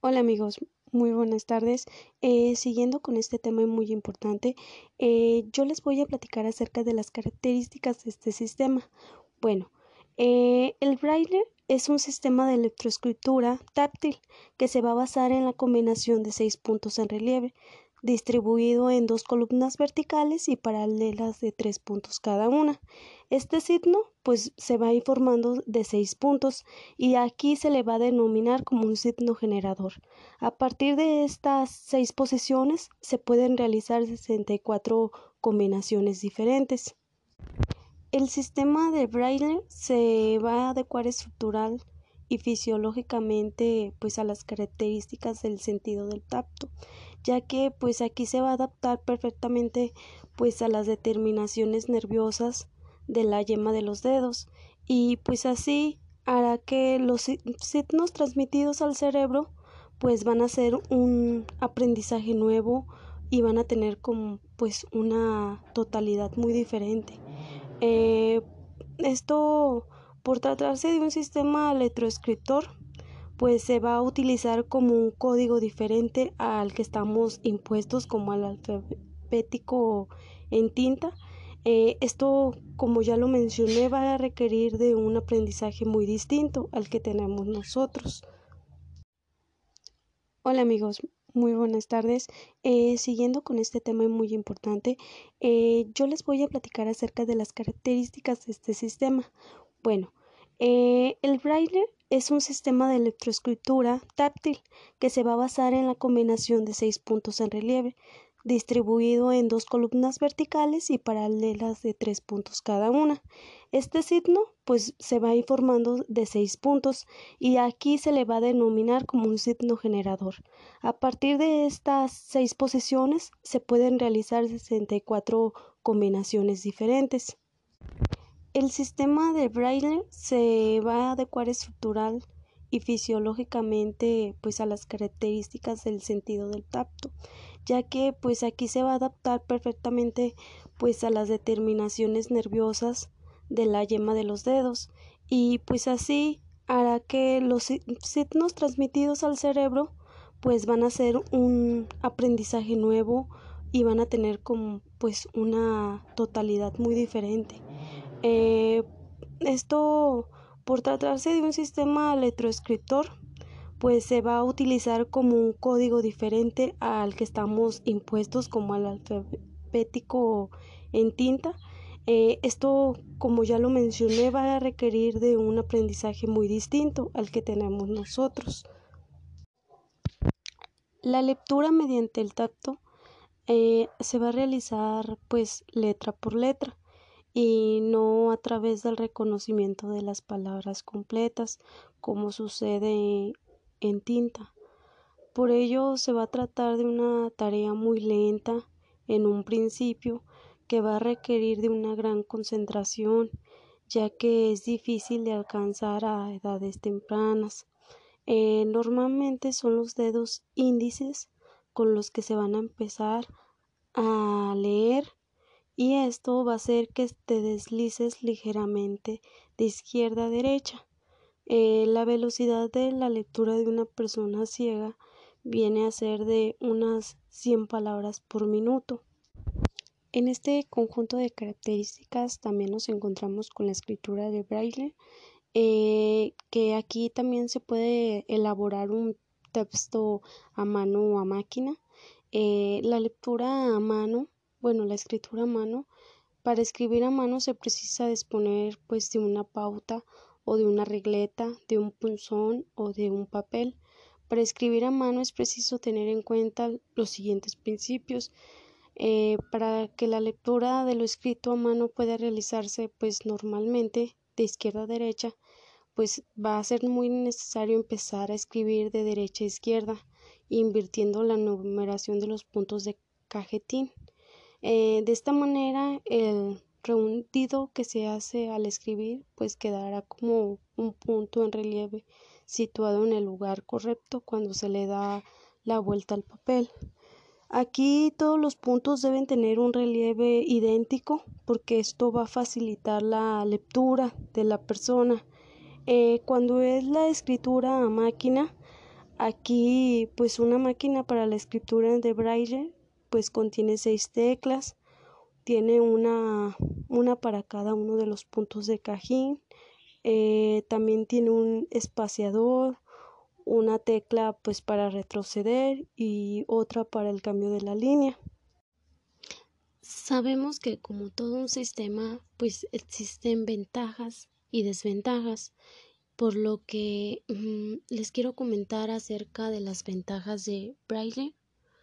Hola amigos, muy buenas tardes. Siguiendo con este tema muy importante, yo les voy a platicar acerca de las características de este sistema. Bueno, el braille es un sistema de electroescritura táctil que se va a basar en la combinación de 6 puntos en relieve, distribuido en 2 columnas verticales y paralelas de 3 puntos cada una. Este signo pues se va a ir formando de 6 puntos y aquí se le va a denominar como un signo generador. A partir de estas 6 posiciones se pueden realizar 64 combinaciones diferentes. El sistema de Braille se va a adecuar estructural y fisiológicamente pues a las características del sentido del tacto, ya que pues aquí se va a adaptar perfectamente pues a las determinaciones nerviosas de la yema de los dedos y pues así hará que los signos transmitidos al cerebro pues van a ser un aprendizaje nuevo y van a tener como pues una totalidad muy diferente. Eh, Esto, por tratarse de un sistema electroescritor, pues se va a utilizar como un código diferente al que estamos impuestos como al alfabético en tinta. Esto, como ya lo mencioné, va a requerir de un aprendizaje muy distinto al que tenemos nosotros. Hola amigos, muy buenas tardes. Siguiendo con este tema muy importante, yo les voy a platicar acerca de las características de este sistema. Bueno, el braille es un sistema de electroescritura táctil que se va a basar en la combinación de 6 puntos en relieve, distribuido en 2 columnas verticales y paralelas de 3 puntos cada una. Este signo pues se va a ir formando de 6 puntos y aquí se le va a denominar como un signo generador. A partir de estas 6 posiciones se pueden realizar 64 combinaciones diferentes. El sistema de Braille se va a adecuar estructural y fisiológicamente pues a las características del sentido del tacto, ya que pues aquí se va a adaptar perfectamente pues a las determinaciones nerviosas de la yema de los dedos y pues así hará que los signos transmitidos al cerebro pues van a ser un aprendizaje nuevo y van a tener como pues una totalidad muy diferente. Eh, Esto, por tratarse de un sistema electroescritor, pues se va a utilizar como un código diferente al que estamos impuestos como al alfabético en tinta. Esto, como ya lo mencioné, va a requerir de un aprendizaje muy distinto al que tenemos nosotros. La lectura mediante el tacto se va a realizar pues letra por letra y no a través del reconocimiento de las palabras completas como sucede en tinta. Por ello se va a tratar de una tarea muy lenta en un principio que va a requerir de una gran concentración, ya que es difícil de alcanzar a edades tempranas. Normalmente son los dedos índices con los que se van a empezar a leer y esto va a hacer que te deslices ligeramente de izquierda a derecha. La velocidad de la lectura de una persona ciega viene a ser de unas 100 palabras por minuto. En este conjunto de características también nos encontramos con la escritura de Braille, que aquí también se puede elaborar un texto a mano o a máquina. La lectura a mano, bueno, la escritura a mano, para escribir a mano se precisa disponer pues de una pauta o de una regleta, de un punzón o de un papel. Para escribir a mano es preciso tener en cuenta los siguientes principios. Para que la lectura de lo escrito a mano pueda realizarse pues normalmente de izquierda a derecha, pues va a ser muy necesario empezar a escribir de derecha a izquierda, invirtiendo la numeración de los puntos de cajetín. De esta manera, el rehundido que se hace al escribir, pues quedará como un punto en relieve situado en el lugar correcto cuando se le da la vuelta al papel. Aquí todos los puntos deben tener un relieve idéntico porque esto va a facilitar la lectura de la persona. Cuando es la escritura a máquina, Aquí pues una máquina para la escritura de braille pues contiene 6 teclas, tiene una para cada uno de los puntos de cajín, también tiene un espaciador, una tecla pues para retroceder y otra para el cambio de la línea. Sabemos que como todo un sistema pues existen ventajas y desventajas, por lo que les quiero comentar acerca de las ventajas de braille.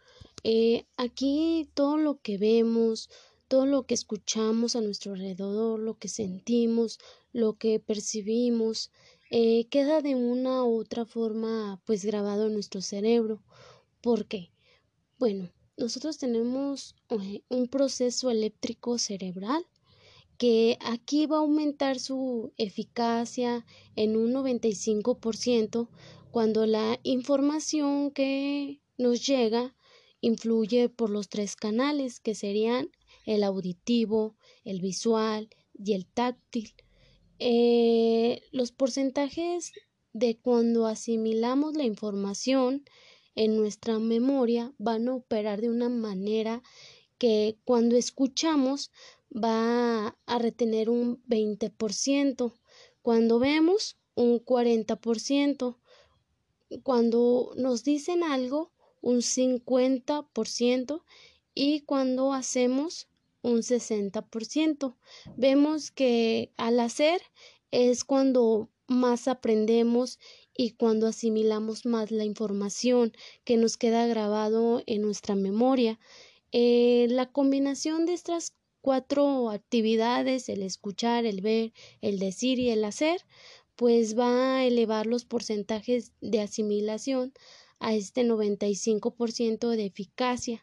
Aquí todo lo que vemos, todo lo que escuchamos a nuestro alrededor, lo que sentimos, lo que percibimos, queda de una u otra forma pues grabado en nuestro cerebro. ¿Por qué? Bueno, nosotros tenemos un proceso eléctrico cerebral que aquí va a aumentar su eficacia en un 95% cuando la información que nos llega influye por los 3 canales que serían el auditivo, el visual y el táctil. Los porcentajes de cuando asimilamos la información en nuestra memoria van a operar de una manera que cuando escuchamos va a retener un 20%, cuando vemos un 40%, cuando nos dicen algo un 50% y cuando hacemos un 60%. Vemos que al hacer es cuando más aprendemos y cuando asimilamos más la información que nos queda grabado en nuestra memoria. La combinación de estas 4 actividades, el escuchar, el ver, el decir y el hacer, pues va a elevar los porcentajes de asimilación a este 95% de eficacia.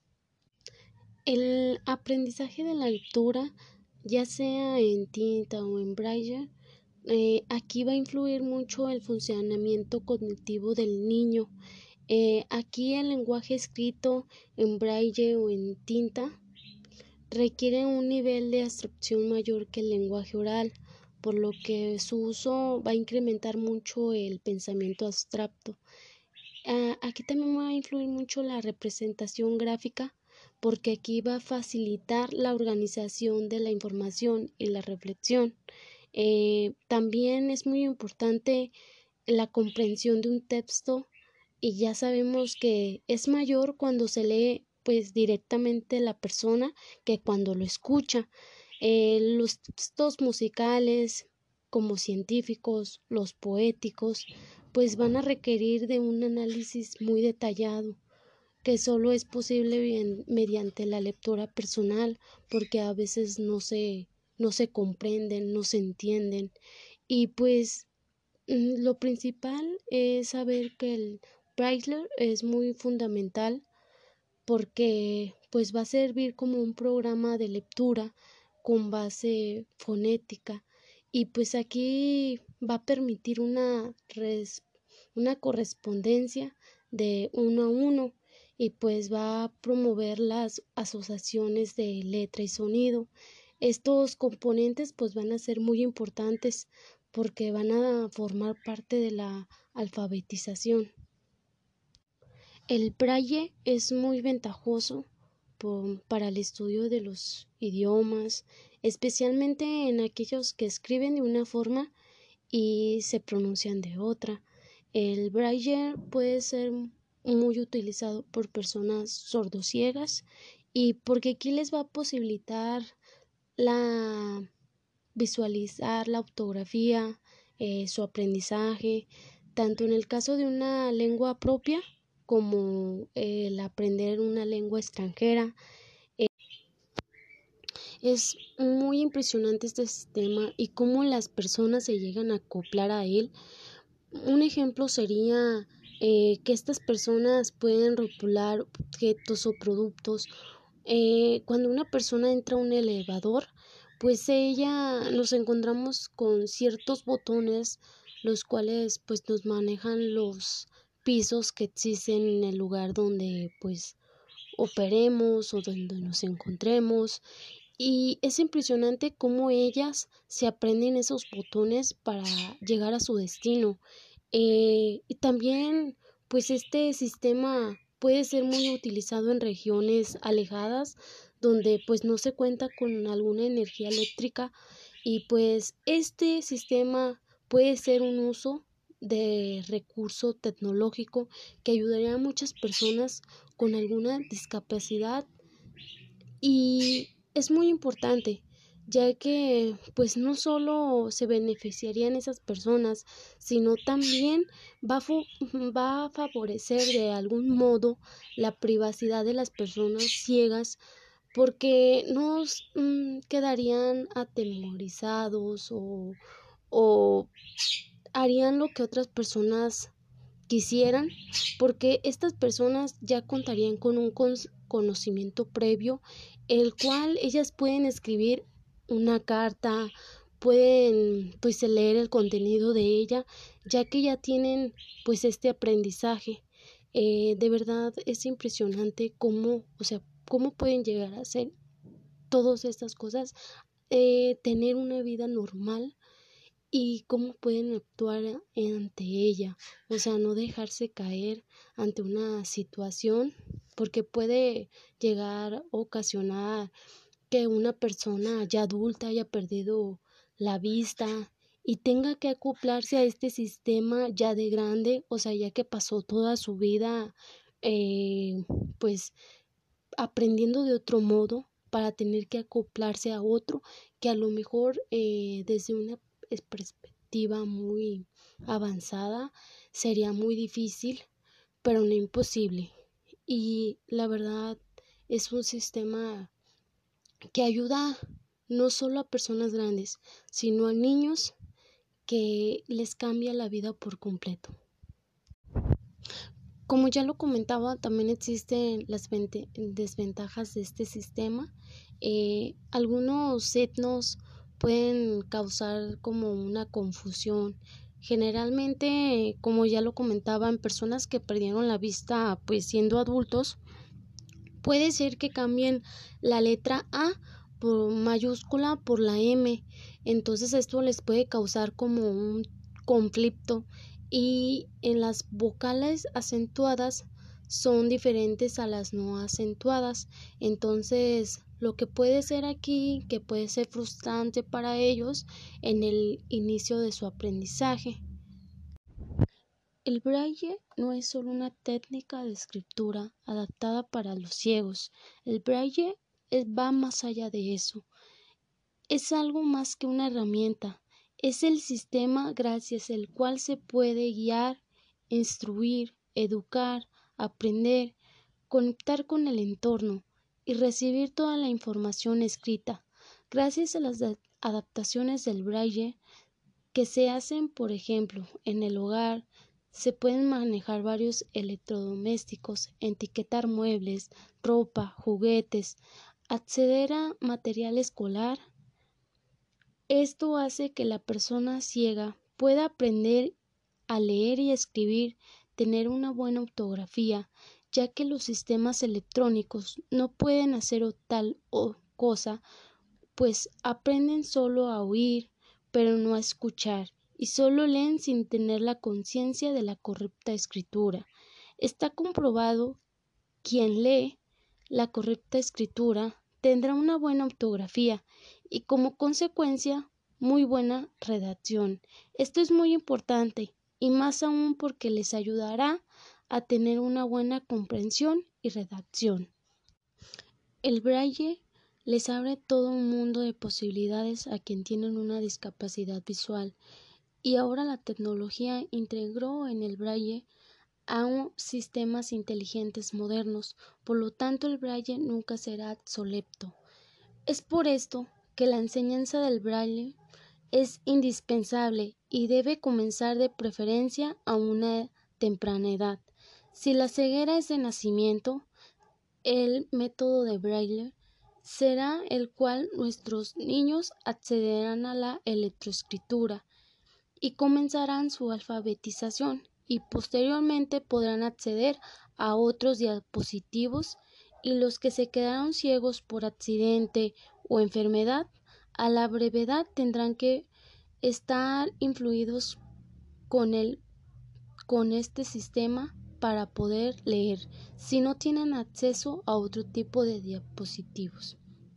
El aprendizaje de la lectura, ya sea en tinta o en braille, aquí va a influir mucho el funcionamiento cognitivo del niño. Aquí el lenguaje escrito en braille o en tinta requiere un nivel de abstracción mayor que el lenguaje oral, por lo que su uso va a incrementar mucho el pensamiento abstracto. Aquí también va a influir mucho la representación gráfica, porque aquí va a facilitar la organización de la información y la reflexión. También es muy importante la comprensión de un texto y ya sabemos que es mayor cuando se lee pues directamente la persona que cuando lo escucha. Los textos musicales como científicos, los poéticos, pues van a requerir de un análisis muy detallado que solo es posible mediante la lectura personal, porque a veces no se comprenden, no se entienden. Y pues lo principal es saber que el Braille es muy fundamental porque pues va a servir como un programa de lectura con base fonética y pues aquí va a permitir una correspondencia de 1 a 1 y pues va a promover las asociaciones de letra y sonido. Estos componentes pues van a ser muy importantes porque van a formar parte de la alfabetización. El braille es muy ventajoso para el estudio de los idiomas, especialmente en aquellos que escriben de una forma y se pronuncian de otra. El braille puede ser muy utilizado por personas sordociegas y porque aquí les va a posibilitar la visualizar la ortografía, su aprendizaje, tanto en el caso de una lengua propia como el aprender una lengua extranjera. Es muy impresionante este sistema y cómo las personas se llegan a acoplar a él. Un ejemplo sería que estas personas pueden rotular objetos o productos. Cuando una persona entra a un elevador, pues nos encontramos con ciertos botones los cuales pues nos manejan los pisos que existen en el lugar donde pues operemos o donde nos encontremos, y es impresionante cómo ellas se aprenden esos botones para llegar a su destino. Y también pues este sistema puede ser muy utilizado en regiones alejadas donde pues no se cuenta con alguna energía eléctrica y pues este sistema puede ser un uso de recurso tecnológico que ayudaría a muchas personas con alguna discapacidad y es muy importante ya que pues no solo se beneficiarían esas personas, sino también va a favorecer de algún modo la privacidad de las personas ciegas porque no quedarían atemorizados o harían lo que otras personas quisieran, porque estas personas ya contarían con un conocimiento previo, el cual ellas pueden escribir una carta, pueden pues leer el contenido de ella, ya que ya tienen pues este aprendizaje. De verdad es impresionante cómo, o sea, cómo pueden llegar a hacer todas estas cosas, tener una vida normal y cómo pueden actuar ante ella, o sea, no dejarse caer ante una situación porque puede llegar a ocasionar que una persona ya adulta haya perdido la vista y tenga que acoplarse a este sistema ya de grande, o sea, ya que pasó toda su vida eh, pues aprendiendo de otro modo para tener que acoplarse a otro que a lo mejor desde una perspectiva muy avanzada sería muy difícil, pero no imposible. Y la verdad es un sistema que ayuda no solo a personas grandes, sino a niños que les cambia la vida por completo. Como ya lo comentaba, también existen las desventajas de este sistema. Algunos etnos pueden causar como una confusión. Generalmente, como ya lo comentaba, en personas que perdieron la vista pues siendo adultos, puede ser que cambien la letra A por mayúscula por la M. Entonces esto les puede causar como un conflicto y en las vocales acentuadas son diferentes a las no acentuadas. Entonces, lo que puede ser aquí, que puede ser frustrante para ellos en el inicio de su aprendizaje. El braille no es solo una técnica de escritura adaptada para los ciegos. El braille va más allá de eso. Es algo más que una herramienta. Es el sistema gracias al cual se puede guiar, instruir, educar, aprender, conectar con el entorno y recibir toda la información escrita. Gracias a las adaptaciones del braille que se hacen, por ejemplo, en el hogar, se pueden manejar varios electrodomésticos, etiquetar muebles, ropa, juguetes, acceder a material escolar. Esto hace que la persona ciega pueda aprender a leer y escribir, tener una buena ortografía, ya que los sistemas electrónicos no pueden hacer tal cosa, pues aprenden solo a oír, pero no a escuchar, y solo leen sin tener la conciencia de la correcta escritura. Está comprobado quien lee la correcta escritura tendrá una buena ortografía y como consecuencia muy buena redacción. Esto es muy importante y más aún porque les ayudará a tener una buena comprensión y redacción. El braille les abre todo un mundo de posibilidades a quien tienen una discapacidad visual y ahora la tecnología integró en el braille a sistemas inteligentes modernos, por lo tanto el braille nunca será obsoleto. Es por esto que la enseñanza del braille es indispensable y debe comenzar de preferencia a una temprana edad. Si la ceguera es de nacimiento, el método de braille será el cual nuestros niños accederán a la electroescritura y comenzarán su alfabetización y posteriormente podrán acceder a otros dispositivos y los que se quedaron ciegos por accidente o enfermedad a la brevedad tendrán que estar influidos con este sistema para poder leer si no tienen acceso a otro tipo de dispositivos.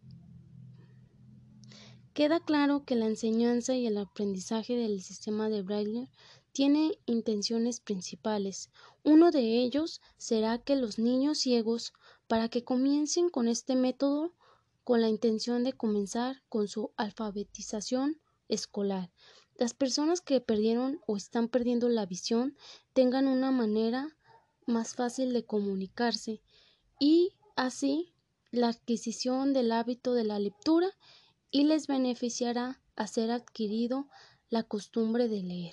Queda claro que la enseñanza y el aprendizaje del sistema de Braille tiene intenciones principales. Uno de ellos será que los niños ciegos, para que comiencen con este método, con la intención de comenzar con su alfabetización escolar. Las personas que perdieron o están perdiendo la visión tengan una manera más fácil de comunicarse y así la adquisición del hábito de la lectura y les beneficiará a ser adquirido la costumbre de leer.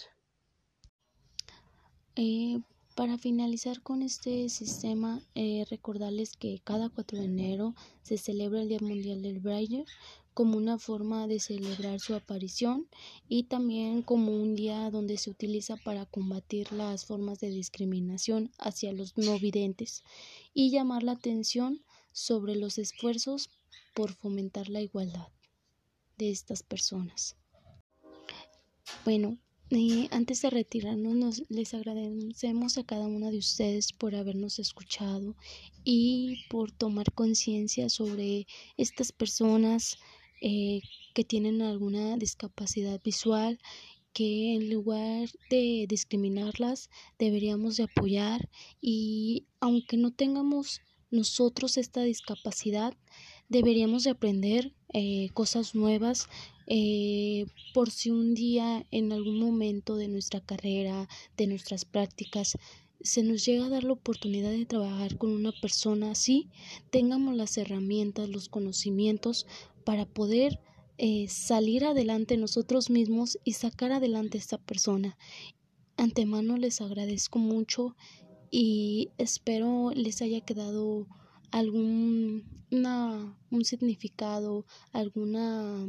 Para finalizar con este sistema, recordarles que cada 4 de enero se celebra el Día Mundial del Braille como una forma de celebrar su aparición y también como un día donde se utiliza para combatir las formas de discriminación hacia los no videntes y llamar la atención sobre los esfuerzos por fomentar la igualdad de estas personas. Bueno, antes de retirarnos, les agradecemos a cada una de ustedes por habernos escuchado y por tomar conciencia sobre estas personas que tienen alguna discapacidad visual, que en lugar de discriminarlas deberíamos de apoyar, y aunque no tengamos nosotros esta discapacidad, deberíamos de aprender cosas nuevas por si un día en algún momento de nuestra carrera, de nuestras prácticas, se nos llega a dar la oportunidad de trabajar con una persona así, tengamos las herramientas, los conocimientos para poder salir adelante nosotros mismos y sacar adelante a esta persona. Antemano les agradezco mucho y espero les haya quedado un significado, alguna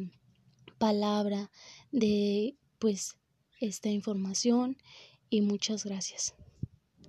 palabra de esta información, y muchas gracias.